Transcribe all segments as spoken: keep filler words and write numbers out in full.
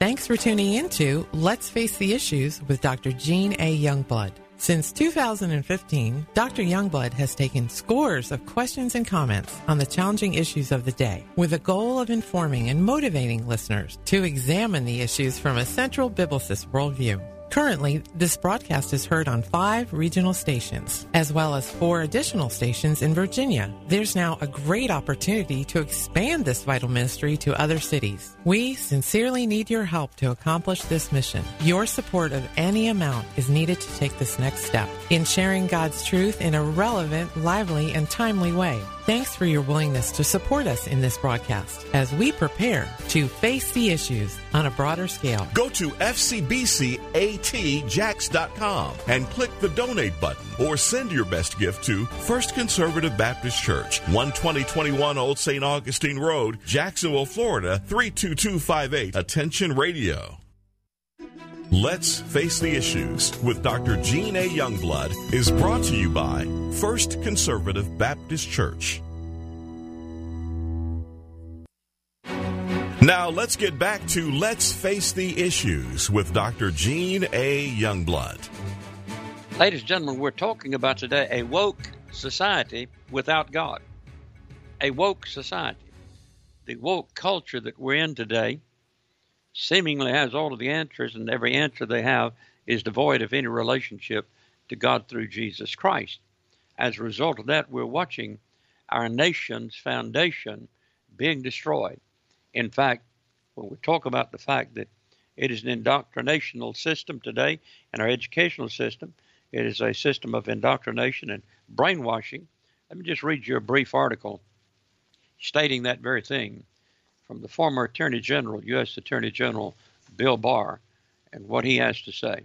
Thanks for tuning in to Let's Face the Issues with Doctor Gene A. Youngblood. Since two thousand fifteen, Doctor Youngblood has taken scores of questions and comments on the challenging issues of the day with the goal of informing and motivating listeners to examine the issues from a central biblicist worldview. Currently, this broadcast is heard on five regional stations, as well as four additional stations in Virginia. There's now a great opportunity to expand this vital ministry to other cities. We sincerely need your help to accomplish this mission. Your support of any amount is needed to take this next step in sharing God's truth in a relevant, lively, and timely way. Thanks for your willingness to support us in this broadcast as we prepare to face the issues on a broader scale. Go to F C B C A T Jax dot com and click the donate button or send your best gift to First Conservative Baptist Church, one twenty twenty-one Old Saint Augustine Road, Jacksonville, Florida, three two two five eight. Attention Radio. Let's Face the Issues with Doctor Gene A. Youngblood is brought to you by First Conservative Baptist Church. Now let's get back to Let's Face the Issues with Doctor Gene A. Youngblood. Ladies and gentlemen, we're talking about today a woke society without God. A woke society. The woke culture that we're in today seemingly has all of the answers, and every answer they have is devoid of any relationship to God through Jesus Christ. As a result of that, we're watching our nation's foundation being destroyed. In fact, when we talk about the fact that it is an indoctrinational system today in our educational system, it is a system of indoctrination and brainwashing. Let me just read you a brief article stating that very thing from the former Attorney General, U S Attorney General Bill Barr, and what he has to say.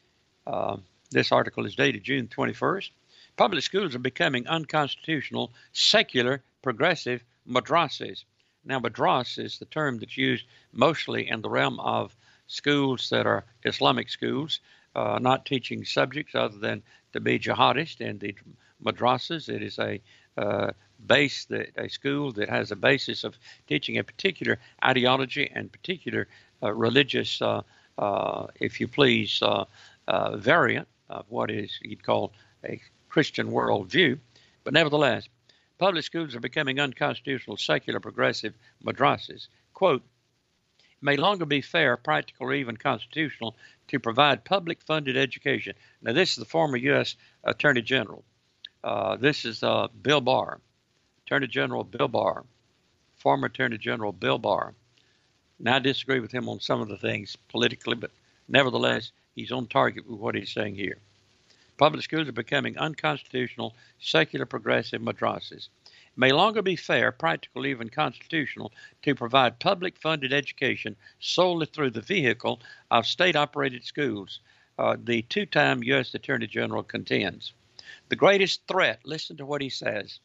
Uh, this article is dated June twenty-first. Public schools are becoming unconstitutional, secular, progressive madrasas. Now, madras is the term that's used mostly in the realm of schools that are Islamic schools, uh, not teaching subjects other than to be jihadist. And the madrasas, it is a uh, base, that a school that has a basis of teaching a particular ideology and particular uh, religious, uh, uh, if you please, uh, uh, variant of what is you'd call a Christian worldview. But nevertheless, public schools are becoming unconstitutional, secular, progressive madrasas. Quote, it may longer be fair, practical, or even constitutional to provide public-funded education. Now, this is the former U S Attorney General. Uh, this is uh, Bill Barr, Attorney General Bill Barr, former Attorney General Bill Barr. Now, I disagree with him on some of the things politically, but nevertheless, he's on target with what he's saying here. Public schools are becoming unconstitutional, secular, progressive madrasas. It may longer be fair, practical, even constitutional to provide public-funded education solely through the vehicle of state-operated schools, uh, the two-time U S Attorney General contends. The greatest threat, listen to what he says.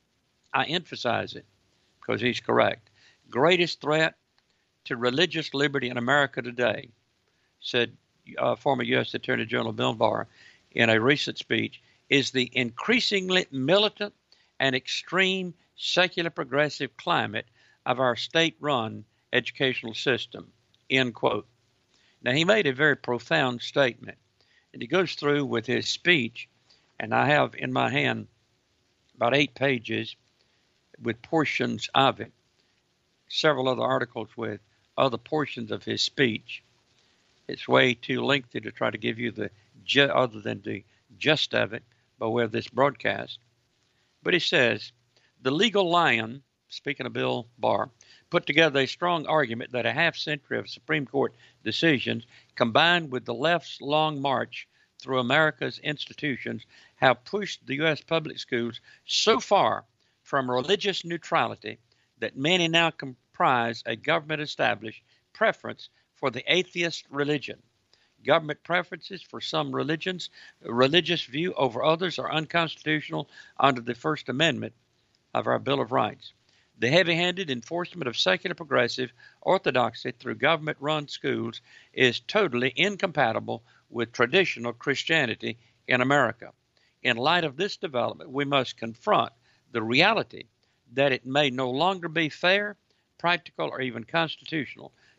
I emphasize it because he's correct. Greatest threat to religious liberty in America today, said uh, former U S Attorney General Bill Barr in a recent speech, is the increasingly militant and extreme secular progressive climate of our state-run educational system, end quote. Now, he made a very profound statement, and he goes through with his speech, and I have in my hand about eight pages with portions of it, several other articles with other portions of his speech. It's way too lengthy to try to give you the ju- other than the gist of it by way of this broadcast. But he says, the legal lion, speaking of Bill Barr, put together a strong argument that a half century of Supreme Court decisions combined with the left's long march through America's institutions have pushed the U S public schools so far from religious neutrality that many now comprise a government-established preference for the atheist religion. Government preferences for some religions, religious view over others are unconstitutional under the First Amendment of our Bill of Rights. The heavy-handed enforcement of secular progressive orthodoxy through government-run schools is totally incompatible with traditional Christianity in America. In light of this development, we must confront the reality that it may no longer be fair, practical, or even constitutional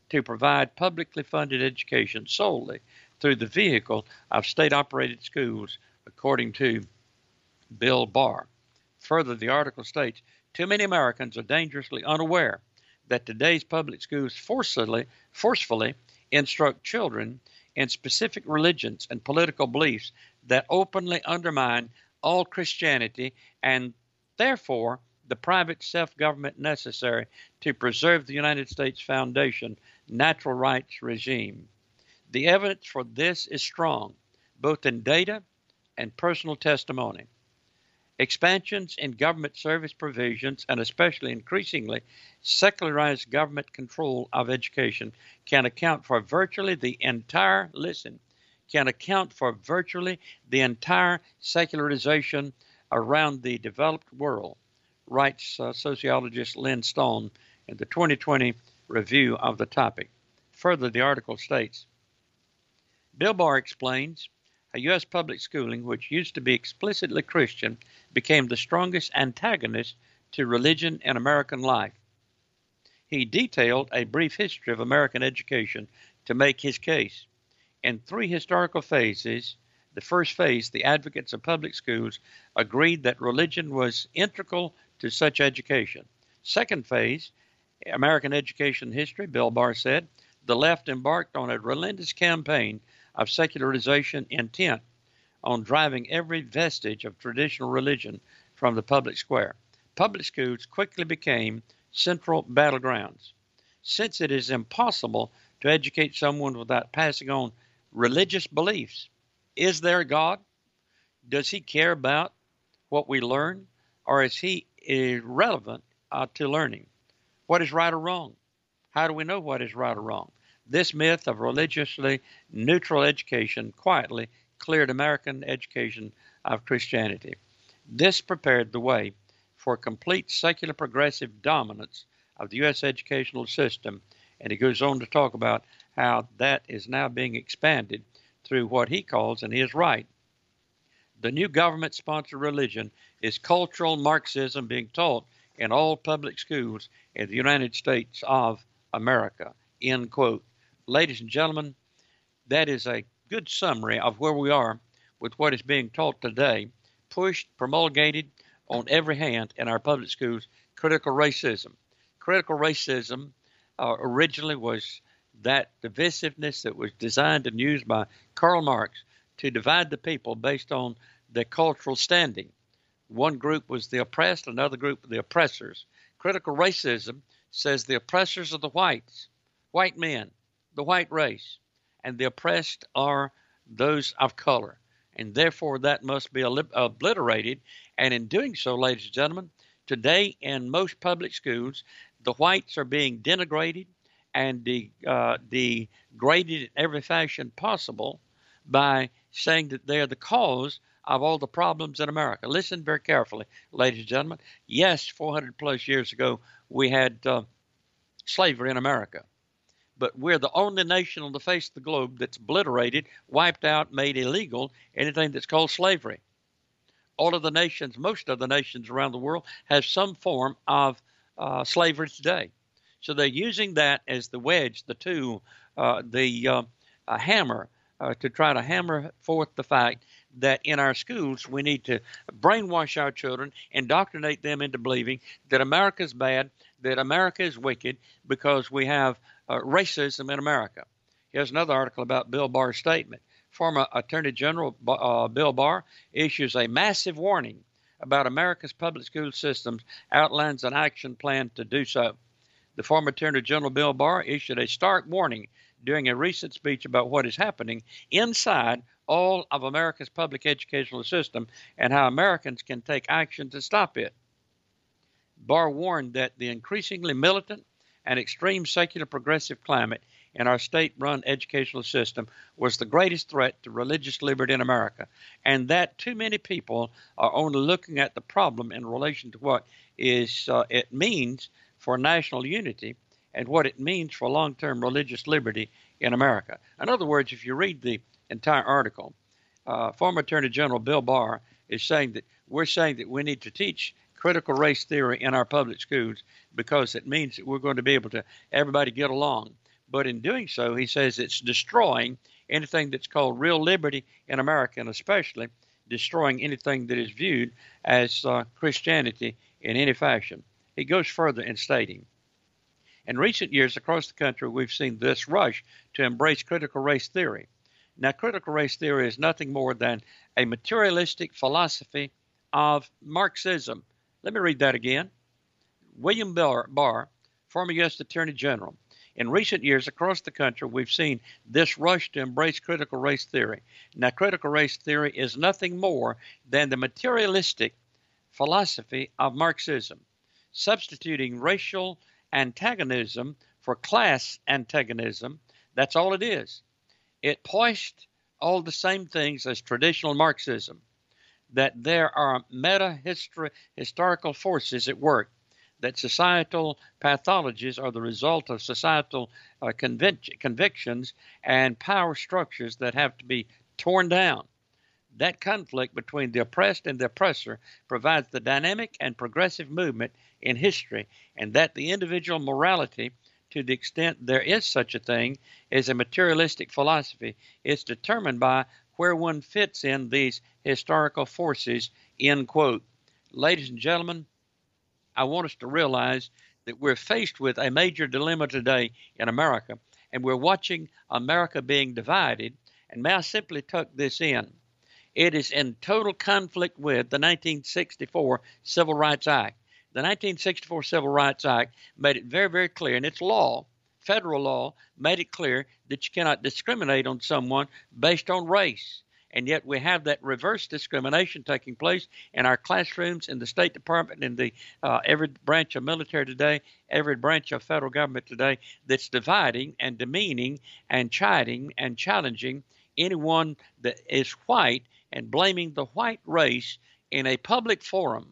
to provide publicly funded education solely through the vehicle of state-operated schools, according to Bill Barr. Further, the article states, too many Americans are dangerously unaware that today's public schools forcefully, forcefully instruct children in specific religions and political beliefs that openly undermine all Christianity and therefore the private self-government necessary to preserve the United States Foundation natural rights regime. The evidence for this is strong, both in data and personal testimony. Expansions in government service provisions and especially increasingly secularized government control of education can account for virtually the entire, listen, can account for virtually the entire secularization around the developed world, writes uh, sociologist Lynn Stone in the twenty twenty review of the topic. Further, the article states, Bill Barr explains how U S public schooling, which used to be explicitly Christian, became the strongest antagonist to religion in American life. He detailed a brief history of American education to make his case. In three historical phases, the first phase, the advocates of public schools agreed that religion was integral to such education. Second phase, American education history, Bill Barr said, the left embarked on a relentless campaign of secularization intent on driving every vestige of traditional religion from the public square. Public schools quickly became central battlegrounds. Since it is impossible to educate someone without passing on religious beliefs, is there a God? Does he care about what we learn, or is he irrelevant uh, to learning? What is right or wrong? How do we know what is right or wrong? This myth of religiously neutral education quietly cleared American education of Christianity. This prepared the way for complete secular progressive dominance of the U S educational system, and he goes on to talk about how that is now being expanded through what he calls, and he is right, the new government-sponsored religion is cultural Marxism being taught in all public schools in the United States of America, end quote. Ladies and gentlemen, that is a good summary of where we are with what is being taught today, pushed, promulgated on every hand in our public schools, critical racism. Critical racism uh, originally was that divisiveness that was designed and used by Karl Marx to divide the people based on their cultural standing. One group was the oppressed, another group the oppressors. Critical racism says the oppressors are the whites, white men, the white race, and the oppressed are those of color. And therefore, that must be obliterated. And in doing so, ladies and gentlemen, today in most public schools, the whites are being denigrated and de, uh, degraded in every fashion possible by saying that they are the cause of all the problems in America. Listen very carefully, ladies and gentlemen. Yes, four hundred plus years ago, we had uh, slavery in America. But we're the only nation on the face of the globe that's obliterated, wiped out, made illegal anything that's called slavery. All of the nations, most of the nations around the world, have some form of uh, slavery today. So they're using that as the wedge, the tool, uh, the uh, a hammer uh, to try to hammer forth the fact that in our schools we need to brainwash our children, indoctrinate them into believing that America's bad, that America is wicked because we have uh, racism in America. Here's another article about Bill Barr's statement. Former Attorney General uh, Bill Barr issues a massive warning about America's public school systems, outlines an action plan to do so. The former Attorney General Bill Barr issued a stark warning during a recent speech about what is happening inside all of America's public educational system and how Americans can take action to stop it. Barr warned that the increasingly militant and extreme secular progressive climate in our state-run educational system was the greatest threat to religious liberty in America, and that too many people are only looking at the problem in relation to what is uh, it means for national unity and what it means for long-term religious liberty in America. In other words, if you read the entire article, uh, former Attorney General Bill Barr is saying that we're saying that we need to teach critical race theory in our public schools because it means that we're going to be able to everybody get along. But in doing so, he says it's destroying anything that's called real liberty in America, and especially destroying anything that is viewed as uh, Christianity in any fashion. He goes further in stating, in recent years across the country, we've seen this rush to embrace critical race theory. Now, critical race theory is nothing more than a materialistic philosophy of Marxism. Let me read that again. William Barr, Barr, former U S Attorney General. In recent years across the country, we've seen this rush to embrace critical race theory. Now, critical race theory is nothing more than the materialistic philosophy of Marxism, substituting racial antagonism for class antagonism. That's all it is. It pushed all the same things as traditional Marxism, that there are meta-historical forces at work, that societal pathologies are the result of societal uh, convic- convictions and power structures that have to be torn down. That conflict between the oppressed and the oppressor provides the dynamic and progressive movement in history, and that the individual morality, to the extent there is such a thing, is a materialistic philosophy. It's determined by where one fits in these historical forces, end quote. Ladies and gentlemen, I want us to realize that we're faced with a major dilemma today in America, and we're watching America being divided. And may I simply tuck this in? It is in total conflict with the nineteen sixty-four Civil Rights Act. The nineteen sixty-four Civil Rights Act made it very, very clear, and its law, federal law, made it clear that you cannot discriminate on someone based on race. And yet we have that reverse discrimination taking place in our classrooms, in the State Department, in the uh, every branch of military today, every branch of federal government today, that's dividing and demeaning and chiding and challenging anyone that is white and blaming the white race in a public forum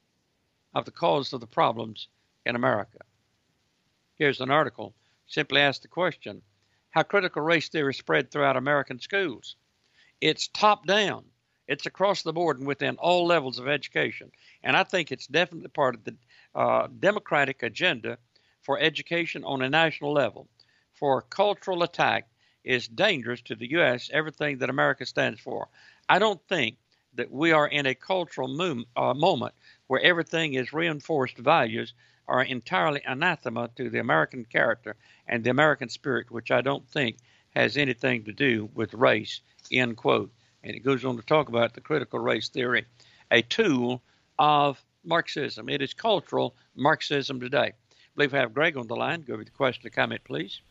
of the cause of the problems in America. Here's an article. Simply ask the question, how critical race theory spread throughout American schools? It's top down. It's across the board and within all levels of education. And I think it's definitely part of the uh, Democratic agenda for education on a national level. For cultural attack is dangerous to the U S, everything that America stands for. I don't think that we are in a cultural mo- uh, moment where everything is reinforced values are entirely anathema to the American character and the American spirit, which I don't think has anything to do with race, end quote. And it goes on to talk about the critical race theory, a tool of Marxism. It is cultural Marxism today. I believe we have Greg on the line. Go over the question or comment, please.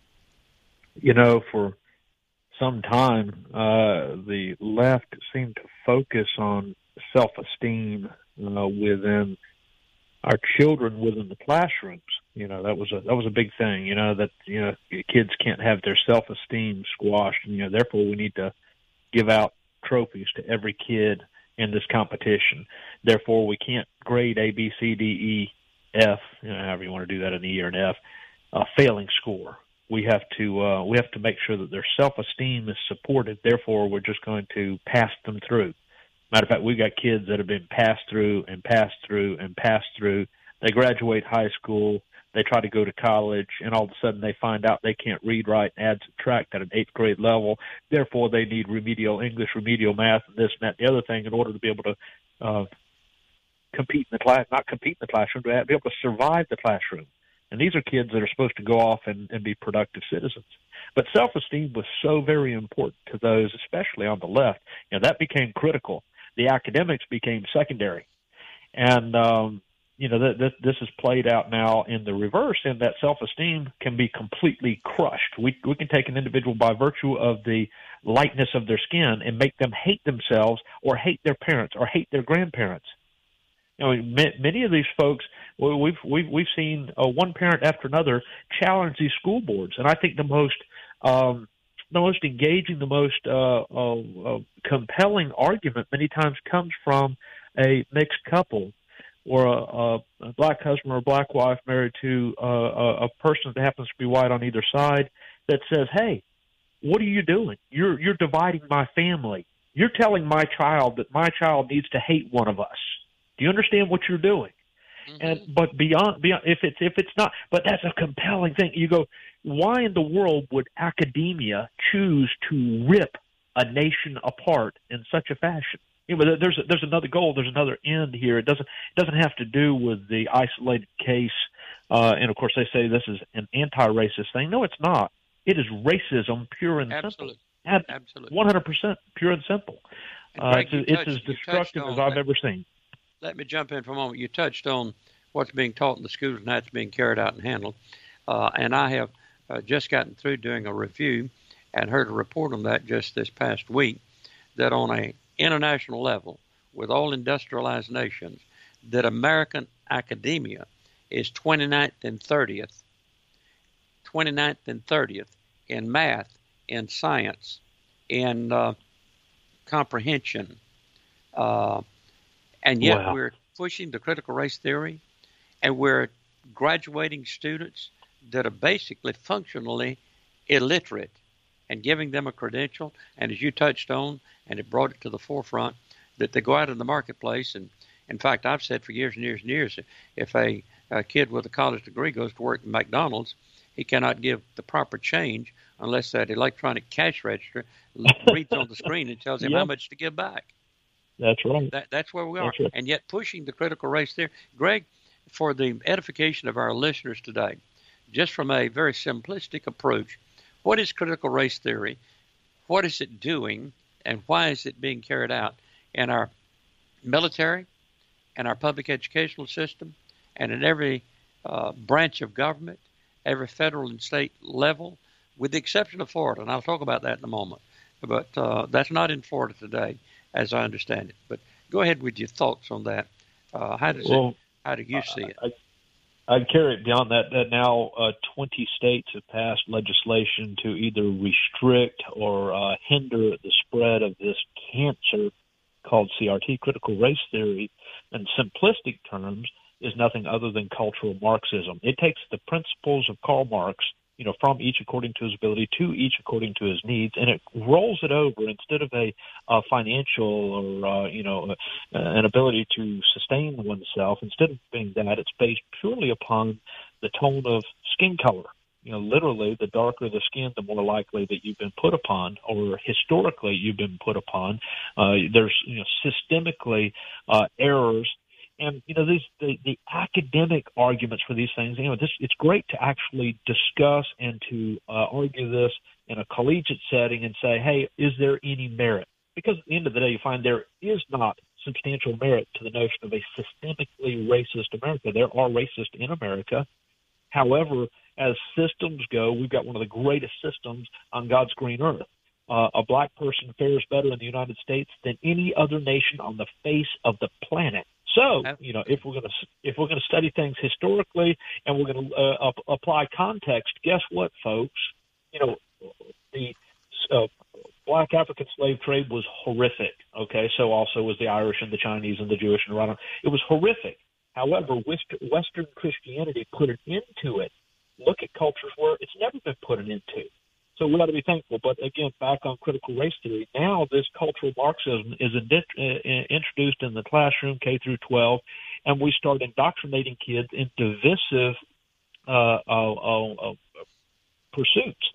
You know, for some time, uh, the left seemed to focus on self-esteem uh, within our children within the classrooms. You know, that was a that was a big thing. You know that you know kids can't have their self-esteem squashed. And, you know, therefore we need to give out trophies to every kid in this competition. Therefore, we can't grade A, B, C, D, E, F, you know, however you want to do that, an E or an F, a failing score. We have to uh, we have to make sure that their self-esteem is supported. Therefore, we're just going to pass them through. Matter of fact, we've got kids that have been passed through and passed through and passed through. They graduate high school. They try to go to college, and all of a sudden they find out they can't read, write, add, subtract at an eighth grade level. Therefore, they need remedial English, remedial math, and this and that and the other thing in order to be able to uh, compete in the class, not compete in the classroom, but be able to survive the classroom. And these are kids that are supposed to go off and, and be productive citizens. But self-esteem was so very important to those, especially on the left. You know, that became critical. The academics became secondary. And, um, you know, th- th- this is played out now in the reverse, in that self-esteem can be completely crushed. We we can take an individual by virtue of the lightness of their skin and make them hate themselves or hate their parents or hate their grandparents. You know, m- many of these folks, well, we've we've we've seen uh, one parent after another challenge these school boards, and I think the most um, the most engaging, the most uh, uh, uh, compelling argument many times comes from a mixed couple, or a, a, a black husband or a black wife married to uh, a, a person that happens to be white on either side, that says, "Hey, what are you doing? You're you're dividing my family. You're telling my child that my child needs to hate one of us. Do you understand what you're doing?" Mm-hmm. And but beyond beyond if it's if it's not, but that's a compelling thing. You go, why in the world would academia choose to rip a nation apart in such a fashion? You know, there's a, there's another goal, there's another end here. It doesn't it doesn't have to do with the isolated case. Uh, and of course, they say this is an anti-racist thing. No, it's not. It is racism, pure and Absolutely. simple. Absolutely, one hundred percent pure and simple. And uh, Greg, it's touched, it's as destructive as I've that. ever seen. Let me jump in for a moment. You touched on what's being taught in the schools and how it's being carried out and handled. Uh, and I have uh, just gotten through doing a review and heard a report on that just this past week, that on a international level, with all industrialized nations, that American academia is twenty-ninth and thirtieth, twenty-ninth and thirtieth in math, in science, in uh, comprehension, uh, and yet Wow. we're pushing the critical race theory, and we're graduating students that are basically functionally illiterate and giving them a credential. And as you touched on, and it brought it to the forefront, that they go out in the marketplace. And in fact, I've said for years and years and years, if a, a kid with a college degree goes to work at McDonald's, he cannot give the proper change unless that electronic cash register reads on the screen and tells him Yep. how much to give back. That's right. That, that's where we are. That's right. And yet pushing the critical race theory. Greg, for the edification of our listeners today, just from a very simplistic approach, what is critical race theory? What is it doing? And why is it being carried out in our military, and our public educational system, and in every uh, branch of government, every federal and state level, with the exception of Florida? And I'll talk about that in a moment. But uh, that's not in Florida today, as I understand it. But go ahead with your thoughts on that. Uh, how does Well, it? How do you see it? I, I'd carry it beyond that. That now uh, twenty states have passed legislation to either restrict or uh, hinder the spread of this cancer called C R T, critical race theory. In simplistic terms, is nothing other than cultural Marxism. It takes the principles of Karl Marx, you know, from each according to his ability to each according to his needs, and it rolls it over instead of a, a financial or, uh, you know, uh, an ability to sustain oneself. Instead of being that, it's based purely upon the tone of skin color. You know, literally, the darker the skin, the more likely that you've been put upon, or historically you've been put upon. Uh, there's, you know, systemically uh, errors. And, you know, these the, the academic arguments for these things, you know, this it's great to actually discuss and to uh, argue this in a collegiate setting and say, hey, is there any merit? Because at the end of the day, you find there is not substantial merit to the notion of a systemically racist America. There are racists in America. However, as systems go, we've got one of the greatest systems on God's green earth. Uh, a black person fares better in the United States than any other nation on the face of the planet. So, you know, if we're going to if we're going to study things historically and we're going to uh, up, apply context, guess what, folks? You know, the uh, black African slave trade was horrific. Okay, so also was the Irish and the Chinese and the Jewish and right on. It was horrific. However, Western Christianity put an end to it. Look at cultures where it's never been put an end to. So we ought to be thankful. But again, back on critical race theory, now this cultural Marxism is introduced in the classroom, K through twelve, and we start indoctrinating kids in divisive uh, uh, uh, pursuits.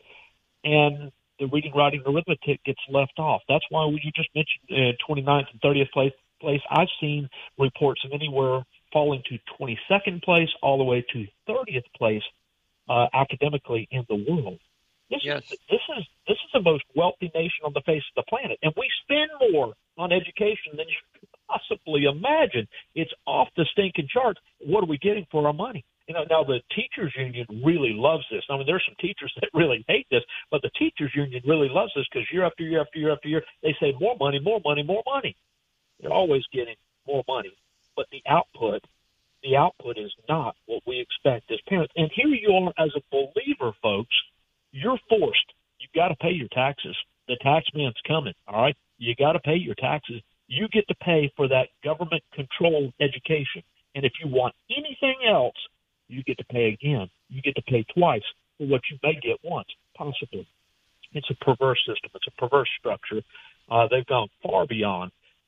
And the reading, writing, arithmetic gets left off. That's why we, you just mentioned uh, twenty-ninth and thirtieth place, place. I've seen reports of anywhere falling to twenty-second place all the way to thirtieth place uh, academically in the world. This yes. is this is this is the most wealthy nation on the face of the planet, and we spend more on education than you could possibly imagine. It's off the stinking charts. What are we getting for our money? You know, now the teachers union really loves this. I mean, there's some teachers that really hate this, but the teachers union really loves this because year after year after year after year, they say more money, more money, more money. They're always getting more money, but the output, the output is not what we expect as parents. And here you are as a believer, folks. You're forced. You've got to pay your taxes. The tax man's coming, all right? You got to pay your taxes. You get to pay for that government-controlled education. And if you want anything else, you get to pay again. You get to pay twice for what you may get once, possibly. It's a perverse system. It's a perverse structure. Uh, they've gone far beyond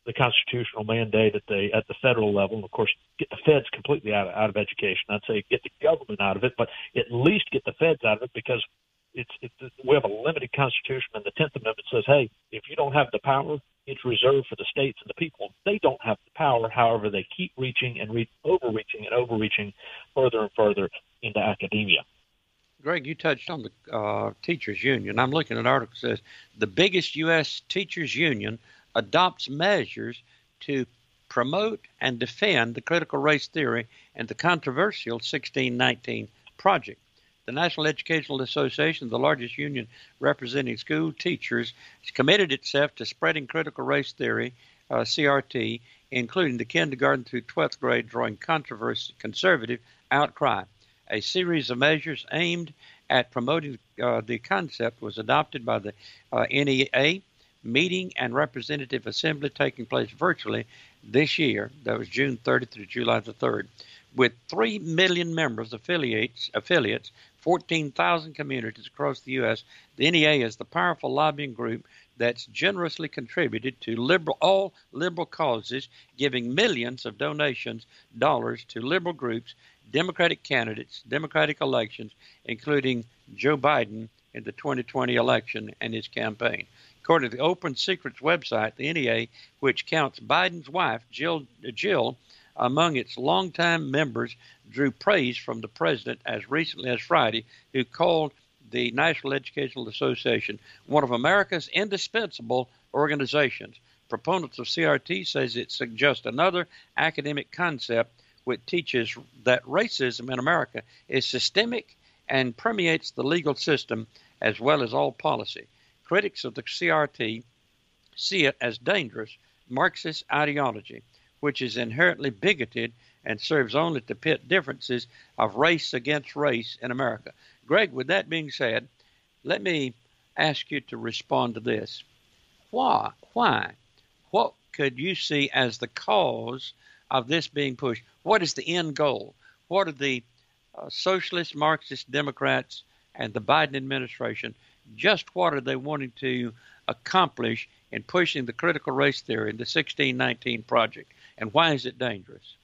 the constitutional mandate at the at the federal level, and of course get the feds completely out of, out of education. I'd say get the government out of it, but at least get the feds out of it, because it's, it's we have a limited constitution, and the tenth Amendment says, hey, if you don't have the power, it's reserved for the states and the people. They don't have the power. However, they keep reaching and re- overreaching and overreaching further and further into academia. Greg, you touched on the uh, teachers union. I'm looking at an article that says the biggest U S teachers union adopts measures to promote and defend the critical race theory and the controversial sixteen nineteen project. The National Educational Association, the largest union representing school teachers, has committed itself to spreading critical race theory, uh, C R T, including the kindergarten through twelfth grade, drawing controversy, conservative outcry. A series of measures aimed at promoting uh, the concept was adopted by the uh, N E A meeting and representative assembly taking place virtually this year. That was June thirtieth through July the third. With three million members, affiliates, affiliates, fourteen thousand communities across the U S, the N E A is the powerful lobbying group that's generously contributed to liberal all liberal causes, giving millions of donations, dollars to liberal groups, Democratic candidates, Democratic elections, including Joe Biden in the twenty twenty election and his campaign. According to the Open Secrets website, the N E A, which counts Biden's wife, Jill, Jill among its longtime members, drew praise from the president as recently as Friday, who called the National Educational Association one of America's indispensable organizations. Proponents of C R T says it suggests another academic concept which teaches that racism in America is systemic and permeates the legal system as well as all policy. Critics of the C R T see it as dangerous Marxist ideology, which is inherently bigoted and serves only to pit differences of race against race in America. Greg, with that being said, let me ask you to respond to this. Why? Why? What could you see as the cause of this being pushed? What is the end goal? What are the uh, socialist, Marxist, Democrats, and the Biden administration, just what are they wanting to accomplish in pushing the critical race theory, the sixteen nineteen project, and why is it dangerous?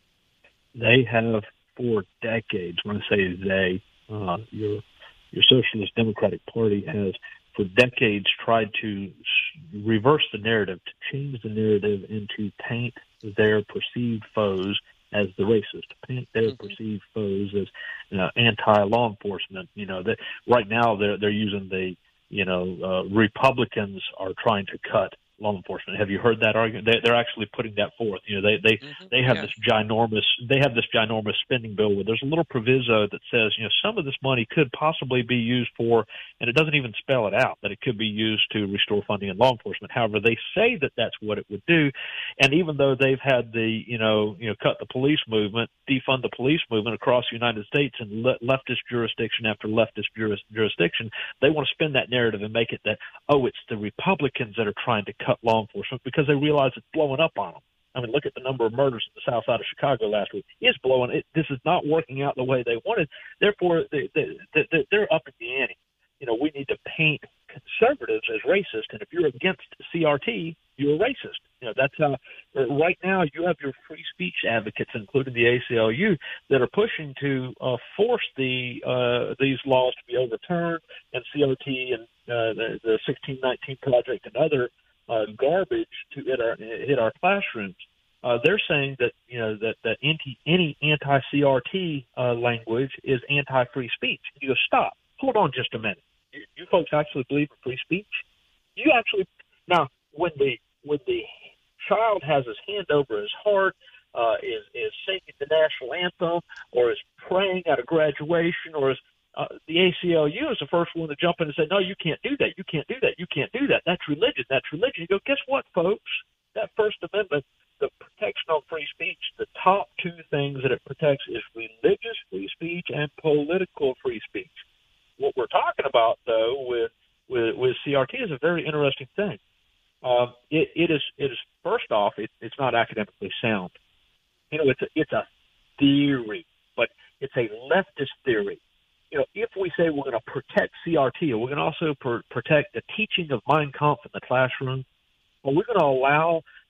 They have for decades, when I say they, uh, your your Socialist Democratic Party has for decades tried to reverse the narrative, to change the narrative, and to paint their perceived foes as the racist, paint their mm-hmm. perceived foes as you know, anti-law enforcement. You know that right now they're they're using the you know uh, Republicans are trying to cut law enforcement. Have you heard that argument? They, they're actually putting that forth. You know, they they mm-hmm. they have yes. this ginormous they have this ginormous spending bill where there's a little proviso that says you know some of this money could possibly be used for, and it doesn't even spell it out that it could be used to restore funding in law enforcement. However, they say that that's what it would do, and even though they've had the you know you know cut the police movement, defund the police movement across the United States and le- leftist jurisdiction after leftist juris- jurisdiction, they want to spin that narrative and make it that oh it's the Republicans that are trying to cut law enforcement because they realize it's blowing up on them. I mean, look at the number of murders in the south side of Chicago last week. It's blowing. It, this is not working out the way they wanted. Therefore, they, they, they, they're up at the ante. You know, we need to paint conservatives as racist, and if you're against C R T, you're a racist. You know, that's how. Right now, you have your free speech advocates, including the A C L U, that are pushing to uh, force the uh, these laws to be overturned, and C R T and uh, the, the sixteen nineteen Project and other Uh, garbage to hit our hit our classrooms. Uh, they're saying that you know that that anti, any anti-C R T uh, language is anti-free speech. You go, stop. Hold on just a minute. You, you folks actually believe in free speech? You actually now when the when the child has his hand over his heart, uh, is is singing the national anthem, or is praying at a graduation, or is Uh, the A C L U is the first one to jump in and say, no, you can't do that. You can't do that. You can't do that. That's religion. That's religion. You go, guess what, folks? That First Amendment, the protection on free speech, the top two things that it protects is religious free speech and political free speech. What we're talking about, though, with with, with C R T is a very interesting thing. Um, it, it is, it is first off, it, it's not academically sound. You know, it's a, it's a theory, but it's a leftist theory. You know, if we say we're going to protect C R T, or we're going to also pr- protect the teaching of Mein Kampf in the classroom, or we're going to allow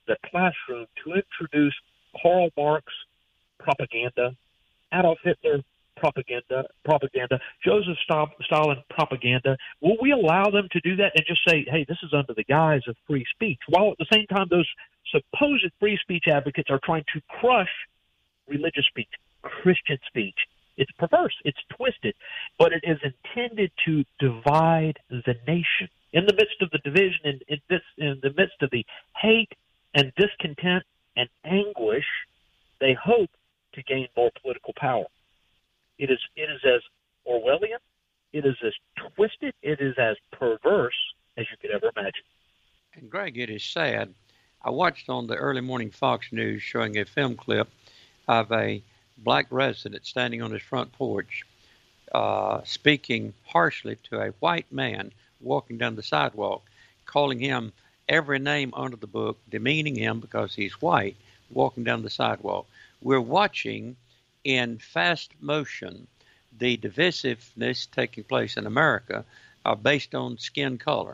the classroom to introduce Karl Marx propaganda, Adolf Hitler propaganda, propaganda, Joseph Stalin propaganda? Will we allow them to do that and just say, hey, this is under the guise of free speech, while at the same time those supposed free speech advocates are trying to crush religious speech, Christian speech? It's perverse, it's twisted, but it is intended to divide the nation. In the midst of the division, in, in, this, in the midst of the hate and discontent and anguish, they hope to gain more political power. It is it is as Orwellian, it is as twisted, it is as perverse as you could ever imagine. And Greg, it is sad. I watched on the early morning Fox News showing a film clip of a black resident standing on his front porch uh, speaking harshly to a white man walking down the sidewalk, calling him every name under the book, demeaning him because he's white, walking down the sidewalk. We're watching in fast motion the divisiveness taking place in America uh, based on skin color.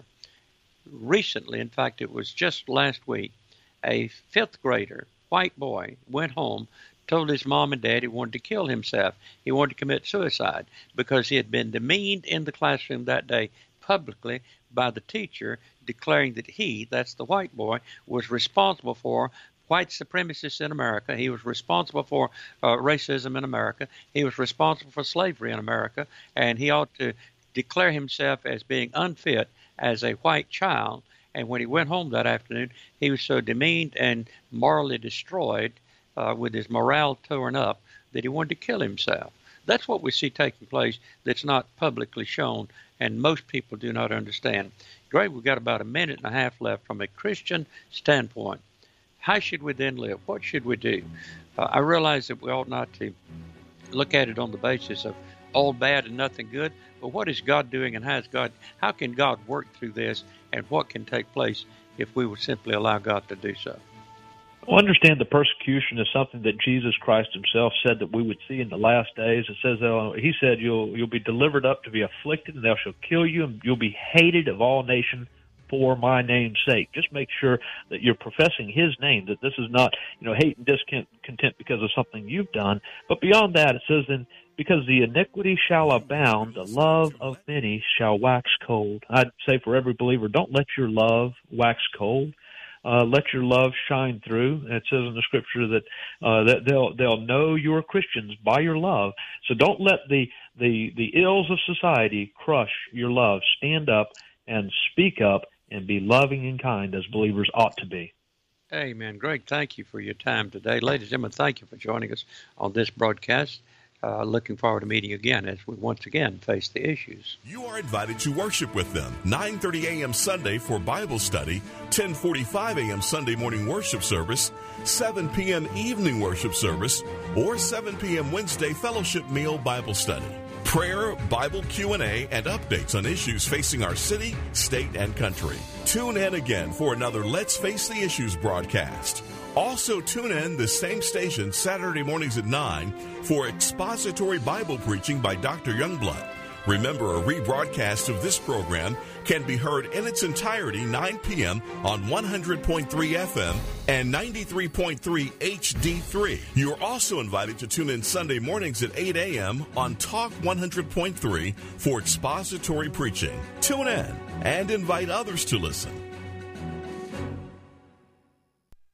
Recently, in fact, it was just last week, a fifth grader, white boy, went home, told his mom and dad he wanted to kill himself. He wanted to commit suicide because he had been demeaned in the classroom that day publicly by the teacher, declaring that he, that's the white boy, was responsible for white supremacists in America. He was responsible for uh, racism in America. He was responsible for slavery in America, and he ought to declare himself as being unfit as a white child. And when he went home that afternoon, he was so demeaned and morally destroyed uh, with his morale torn up that he wanted to kill himself. That's what we see taking place that's not publicly shown, and most people do not understand. Greg, we've got about a minute and a half left from a Christian standpoint. How should we then live? What should we do? Uh, I realize that we ought not to look at it on the basis of all bad and nothing good, but what is God doing, and how is God, how can God work through this, and what can take place if we would simply allow God to do so? Well, understand the persecution is something that Jesus Christ himself said that we would see in the last days. It says, uh, he said, you'll you'll be delivered up to be afflicted, and they shall kill you, and you'll be hated of all nations for my name's sake. Just make sure that you're professing his name, that this is not, you know, hate and discontent because of something you've done. But beyond that, it says, then, because the iniquity shall abound, the love of many shall wax cold. I'd say for every believer, don't let your love wax cold. Uh, let your love shine through. It says in the scripture that uh, that they'll they'll know you're Christians by your love. So don't let the the the ills of society crush your love. Stand up and speak up and be loving and kind as believers ought to be. Amen. Greg, thank you for your time today. Ladies and gentlemen, thank you for joining us on this broadcast. Uh, looking forward to meeting again as we once again face the issues. You are invited to worship with them. nine thirty a.m. Sunday for Bible study, ten forty-five a.m. Sunday morning worship service, seven p.m. evening worship service, or seven p.m. Wednesday fellowship meal Bible study. Prayer, Bible Q and A, and updates on issues facing our city, state, and country. Tune in again for another Let's Face the Issues broadcast. Also tune in the same station Saturday mornings at nine for expository Bible preaching by Doctor Youngblood. Remember, a rebroadcast of this program can be heard in its entirety nine p.m. on one hundred point three F M and ninety-three point three H D three. You're also invited to tune in Sunday mornings at eight a.m. on Talk one hundred point three for expository preaching. Tune in and invite others to listen.